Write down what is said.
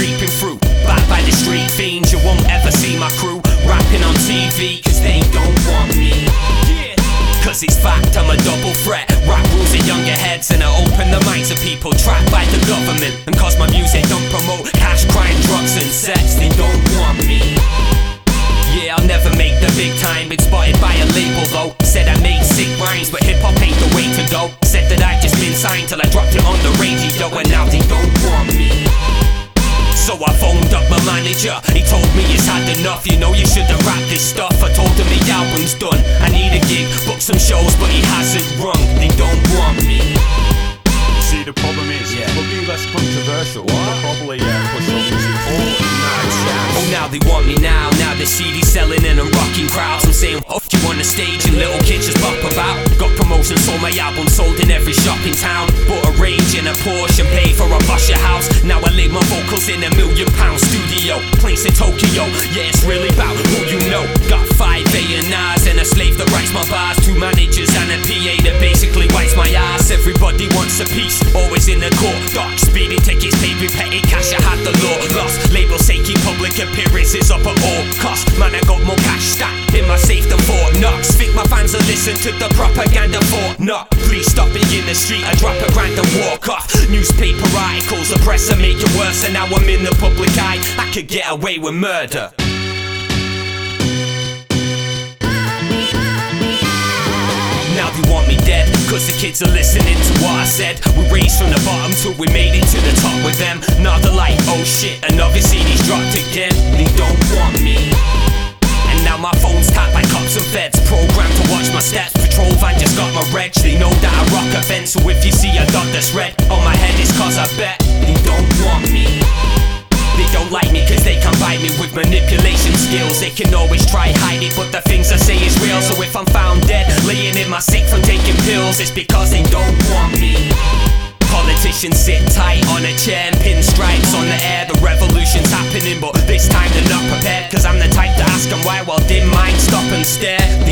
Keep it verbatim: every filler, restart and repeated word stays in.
creeping through. Back by the street fiends, you won't ever see my crew rapping on T V, cause they don't want me. Yeah. Cause it's fact, I'm a double threat. Rap rules in younger heads and I open the minds of people trapped by the government. And cause my music don't promote cash, crime, drugs and sex, they don't want me. Yeah, I'll never make the big time. Been spotted by a label though. Said I made sick rhymes, but hip-hop ain't the way to go. Said that I'd just been signed till I dropped it on the radio, and now they don't want me. So I phoned up my manager, he told me it's had enough. You know you should've rapped this stuff. I told him the album's done, I need a gig, book some shows, but he hasn't rung. They don't want me. See, the problem is, yeah. We'll be less controversial. What? We'll probably uh, push your music forward. Nice, yeah. Oh, now they want me now. Now the C D selling and I'm rocking crowds. I'm saying, oh, you on the stage and little kids just bop about. Got promotions, sold my album, sold in every shop in town. Bought a range in a Porsche and paid for a Porsche house. Now I lay my vocals in a million pound studio. Place in Tokyo, yeah, it's really about who you know. Got five A and R's and a slave that writes my bars. Two managers and a P A that basically wipes my ass. Everybody wants a piece, always in the court. Dark speeding tickets, paid with petty cash, I had the law lost. Labels say keep public appearances up at all costs. Man, I got more cash stacked in my safe than Fort Knox. Think my fans will listen to the propaganda Fort Knox. Please stop me in the street, I drop a grand and walk off. Newspaper articles, the press will make it worse. And now I'm in the public eye, I could get away with murder. Now they want me dead, cause the kids are listening to what I said. We raised from the bottom till we made it to the top with them. Now they're like, oh shit, another C D's dropped again. They don't want me. And now my phone's tapped by cops and feds, programmed to watch my steps. Patrol van just got my reg. They know that I rock events, so if you see a dot that's red on my head, it's cause I bet they don't want me. They don't like me cause they can't bite me with manipulation skills. They can always try hide it, but the things I say is real. So if I'm found dead, laying in my sick from taking pills, it's because they don't want me. Politicians sit tight on a chair and pinstripes on the air. The revolution's happening, but this time they're not prepared. Cause I'm the type to ask them why while dim minds stop and stare.